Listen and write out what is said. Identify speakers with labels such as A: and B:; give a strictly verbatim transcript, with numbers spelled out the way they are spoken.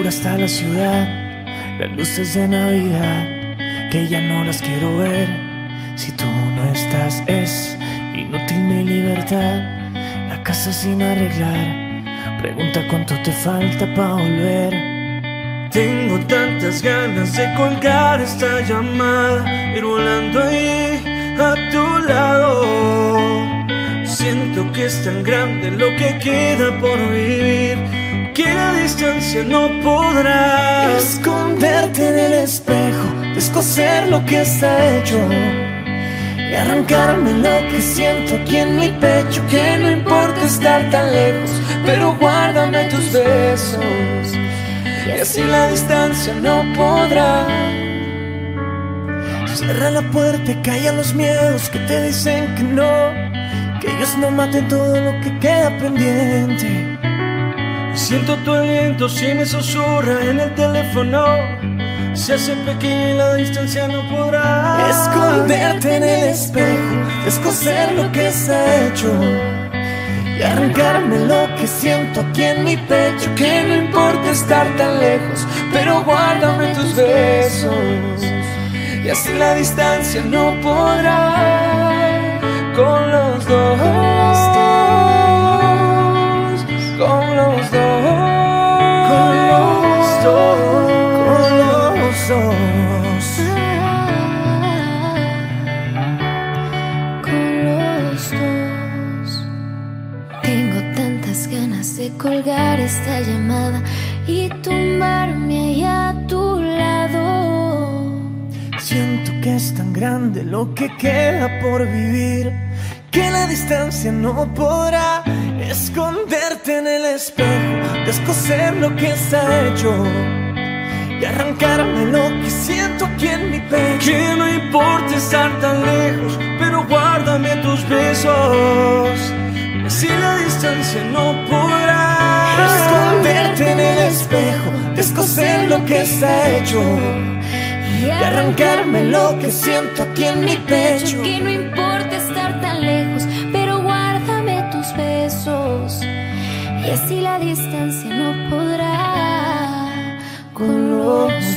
A: oscura está la ciudad, las luces de Navidad, que ya no las quiero ver. Si tú no estás es inútil mi libertad. La casa sin arreglar, pregunta cuánto te falta pa' volver.
B: Tengo tantas ganas de colgar esta llamada, ir volando ahí a tu lado. Siento que es tan grande lo que queda por vivir, que la distancia no podrá
A: esconderte en el espejo, descoser lo que está hecho y arrancarme lo que siento aquí en mi pecho. Que no importa estar tan lejos, pero guárdame tus besos, y así la distancia no podrá. Cierra la puerta y calla los miedos que te dicen que no, que ellos no maten todo lo que queda pendiente.
B: Siento tu aliento si me susurra en el teléfono, se hace pequeña y la distancia no podrá
A: esconderte en el espejo, descoser lo que está hecho y arrancarme lo que siento aquí en mi pecho. Que no importa estar tan lejos, pero guárdame tus besos, y así la distancia no podrá. Con los dos, con los dos, con los dos, con los dos,
C: con los dos. Tengo tantas ganas de colgar esta llamada y tumbarme ahí a tu lado.
A: Siento que es tan grande lo que queda por vivir, que la distancia no podrá esconderte en el espejo, descoser lo que está hecho y arrancarme lo que siento aquí en mi pecho.
B: Que no importa estar tan lejos, pero guárdame tus besos, y así la distancia no podrá
A: esconderte en el espejo, descoser lo que está hecho y arrancarme lo que siento aquí en mi pecho.
C: Que no importa estar tan lejos, pero guárdame tus besos, y así la distancia no podrá. Con los